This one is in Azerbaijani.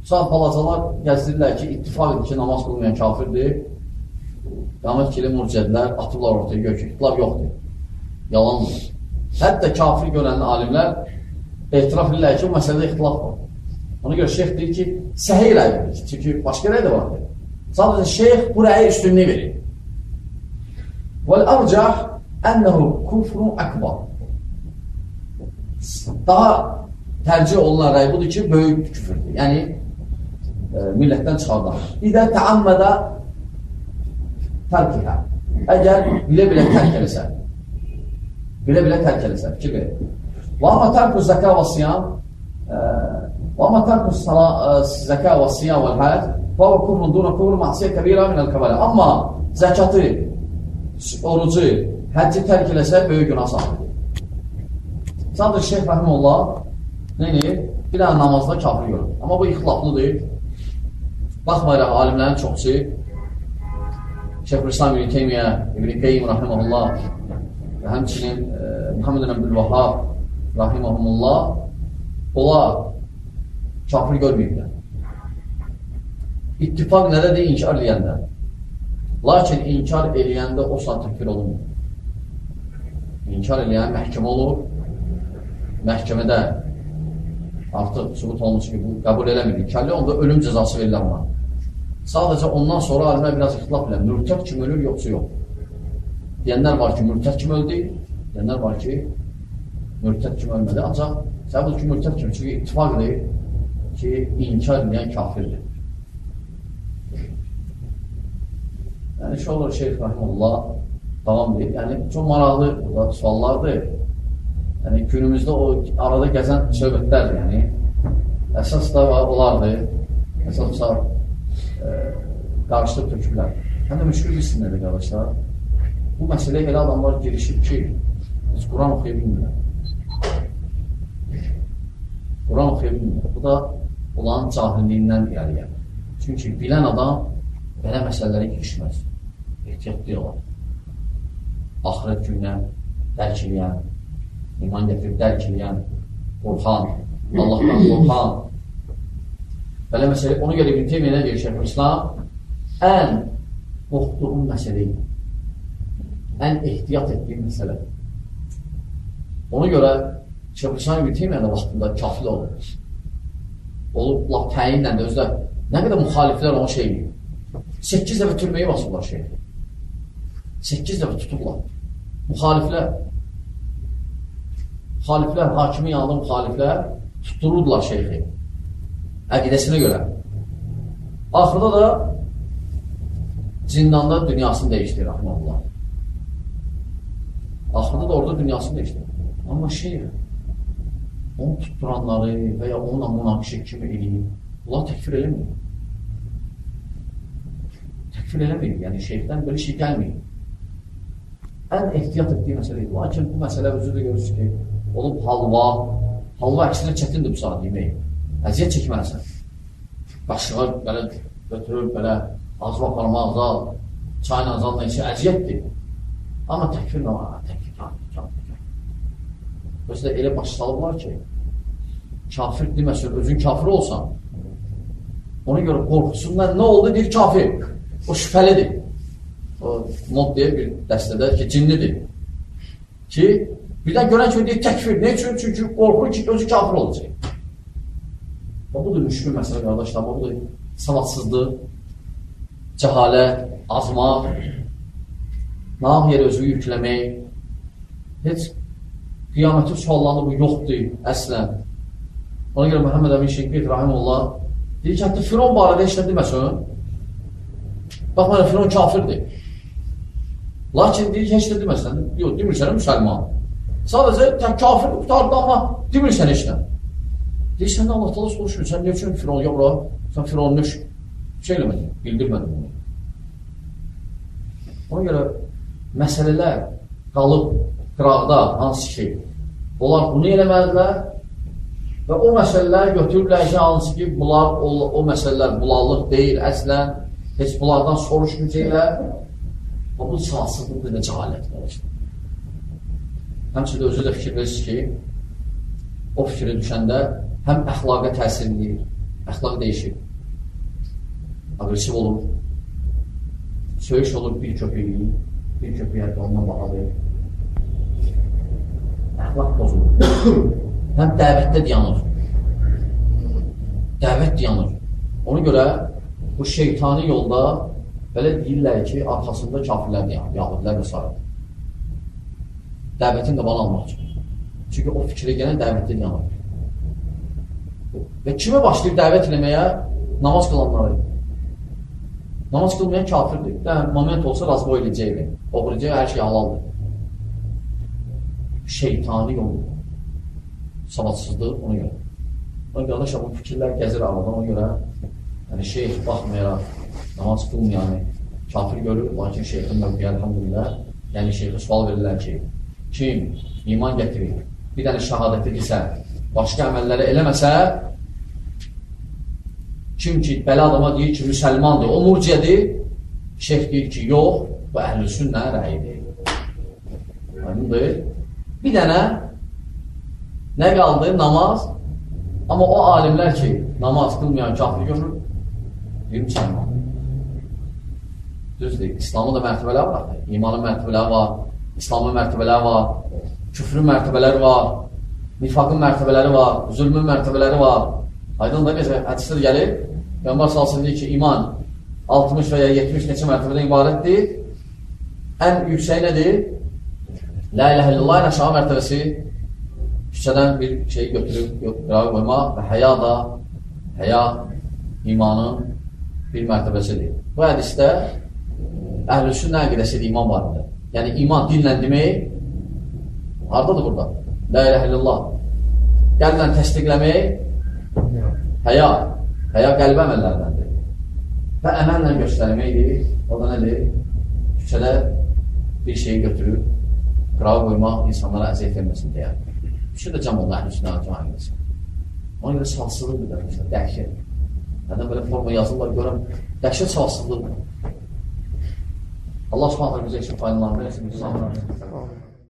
Sonra balacalar gəzdirlər ki, ittifak edir ki, namaz qılmayan kafirdir. Qamət ki, murcədlər atıblar ortaya, gör ki, itilaf yoxdur. Yalandır. Hətta kafir görən alimlər etiraf edirlər ki, o məsələdə ixtilaf var. Ona görə şeyx deyir ki, səhih rəy verir. Çünki başqa rəy də vardır. Sadəcə şeyx bu rəyi üstünlüğü verir. وَالْأَرْجَحْ أَنَّهُ كُفْرٌ أَكْبَرٌ. Daha tercih olunan rəy budur ki, böyük küfürdür. Yəni, millətdən çıxardan. İdə təammədə tərkihə. Əgər bilə-bilə tərk eləsə. Bilə-bilə tərk eləsə. Fikir verir. Və amma tərk-ü zəkə və siyam وَمَا تَرْكُ الزَّكَاءَ وَالصِّيَامَ وَالْحَجِّ فَهُوَ كُفْرٌ دُونَ كُفْرٍ مَعْصِيَةٍ كَبِيرَةٍ مِنَ الْكَبَائِرِ. Amma zəkatı, orucu, həcci tərk eləsə böyük günah sahibidir. Sadəcə Şeyx Rəhimullah neyini? Bir dənə namazda kafir görür. Amma bu ixtilaflıdır. Baxmayaraq alimlərin çoxsu Şeyxülislam İbn Teymiyyə, İbn Qeym Rahimullah və həmçinin Muhammed ibn Abdülvahhab Rahimullah onlar kafir görməyiblər. İttifak nədədir? İnkar eləyəndə. Lakin inkar eləyəndə o saat təkfir olunmur. İnkar eləyən məhkəmə olur. Məhkəmədə artıq sübut olmuş ki, bu qəbul eləmir. İnkarlı onda ölüm cəzası verirlər ona. Sadəcə ondan sonra alimlər biraz ixtilaf edirlər. Mürtəd kim ölür, yoxsa yox. Deyənlər var ki, mürtəd kim öldü. Deyənlər var ki, mürtəd kim ölmədi. Ancaq səbəb ki, mürtəd kim? Çünki ittifak edir ki, inkar edən kafirdir. Yəni, şu olur Şeyx Rahimullah davam edir. Yəni, çox maraqlı suallardır. Yəni, günümüzdə o arada gəzən söhbətlərdir. Yəni, əsas da olardır. Əsas da qarşılıq töküblər. Həm də müşkül bilsinlər qardaşlar. Bu məsələyə elə adamlar girişib ki, biz Quran oxuya bilmirlər. Quran oxuya bilmirlər. Bu da onların cahilliyindən irəliyər. Çünki bilən adam belə məsələlərə girişməz. Ehtiyatlı olar. Axirət günlə dərk eləyən, iman gətirib dərk eləyən, qorxan, Allahdan qorxan. Belə məsələ, ona görə İbn Teymiyyə nə deyir Şeyxülislam? Ən qorxduğum məsələydir. Ən ehtiyat etdiyim məsələdir. Ona görə Şeyxülislam İbn Teymiyyə vaxtında kafir olur. Olub, laf təyinlə də özdə nə qədər müxaliflər onu şey deyir. 8 dəfə türməyi basırlar şeyh. 8 dəfə tutublar. Müxaliflər, hakimin yanında müxaliflər tuttururdular şeyhi. Əqidəsinə görə. Axırda da zindanda dünyasını dəyişdir, rahmanullah. Axırda da orada dünyasını dəyişdir. Amma şeyh, onu tutturanları və ya onunla münaqişə kimi eləyib, bunlar təkfir eləmir. Təkfir eləmir, yəni şeyhdən belə şey gəlmir. Ən ehtiyat etdiyi məsələydir. Lakin bu məsələ özü də görürsün ki, olub halva əksinə çətindir bu saat yemək. Əziyyət çəkməlisən. Qaşığa belə götürür, belə azva parmaqda, çayla azalma isə əziyyətdir. Amma təkfir nə var? Təkfir. Özü də elə baş salıblar ki, kafir deməsin, özün kafir olsan, ona görə qorxusundan nə oldu? Bir kafir. O şübhəlidir. O mod deyə bir dəstədə ki, cinlidir. Ki, birdən görən ki, deyir təkfir. Ne üçün? Çünki qorxur ki, özü kafir olacaq. Budur müşkül məsələ, qardaşlar. Budur savadsızlıq, cəhalət, azmaq, nağ yeri özü yükləmək. Heç qiyamətin suallarında bu yoxdur, əslən. Ona görə Məhəmməd Əmin Şinqit, rahimullah, deyir ki, hətta Firon barədə heç nə deməsin. Bax, mənə Firon kafirdir. Lakin deyir ki, heç nə deməsən. Yox, demirsən, müsəlman. Sadəcə, kafir qutardı, amma demirsən heç nə. Deyir, sən də Allah təala soruşmur, sən nə üçün Firon yoxra? Sən Fironun şey eləmədin, bildirmədin bunu. Ona görə məsələlər qalıb qıraqda, hansı ki, onlar bunu eləmədilər və o məsələləri götürürlər ki, hansı ki, bunlar, o məsələlər bulanlıq deyil, əslən, heç bunlardan soruşmayacaqlar. Bu sağsızlıqdır və cəhalət var. Həmçində özü də fikir verirsiniz ki, o fikri düşəndə həm əxlaqa təsir edir, əxlaq dəyişir. Agresiv olur. Söyüş olur bir köpüyü, bir köpüyə ondan baxadır. Əxlaq pozulur. Həm dəvətdə dayanır. Dəvət dayanır. Ona görə bu şeytani yolda belə deyirlər ki, arxasında kafirlər dayanır, yahudlər və s. Dəvətin qabanı almaq üçün. Çünki o fikrə gələn dəvətdə dayanır. Və kimə başlayıb dəvət eləməyə? Namaz qılanları. Namaz qılmayan kafirdir. Moment olsa razı eləyəcəkdir. Oğuracaq, hər şey halaldır. Şeytani yoldur. Savadsızdır, ona görə. Ona qardaşlar, bu fikirlər gəzir aradan, ona görə yəni şeyh baxmayaraq, namaz qılmayanı kafir görür, lakin şeyhin mövqəyə elhamdülillah, yəni şeyhə sual verirlər ki, kim iman gətirir, bir dənə şəhadəti bilsə, başqa əməlləri eləməsə, kim ki, belə adama deyir ki, müsəlmandır, o murciədir, şeyh deyir ki, yox, bu əhl-i sünnə rəyidir. Aydındır. Bir dənə nə qaldı? Namaz. Amma o alimlər ki, namaz qılmayan kafir görür, deyir müsəlman. Düzdür, İslamın da mərtəbələri var. İmanın mərtəbələri var, İslamın mərtəbələri var, küfrün mərtəbələri var, nifaqın mərtəbələri var, zülmün mərtəbələri var. Aydındır, hədislər gəlir. Peyğəmbər sallallahu deyir ki, iman 60 və ya 70 neçə mərtəbədən ibarətdir. Ən yüksək nədir? La ilahe illallah ilə aşağı mərtəbəsi küçədən bir şey götürüb qırağa qoymaq və həya da imanın bir mərtəbəsidir. Bu hədisdə əhl-i sünnə əqidəsidir, iman vardır. Yəni iman dillə demək haradadır burada? La ilahe illallah. Qəlblə təsdiqləmək həya qəlbə əməllərdəndir. Və əməllə göstərməkdir. O da nədir? Küçədə bir şeyi götürüb qırağa qoymaq insanlara əziyyət verməsin deyə. Şu da cəm oldu, əhl-i sünnə cəmiyyəsi. Ona görə salsılıqdır, dəhşət. Nədən belə forma yazırlar, görəm, dəhşət salsılıqdır. Allah subhanətlə bizə üçün faydalanır.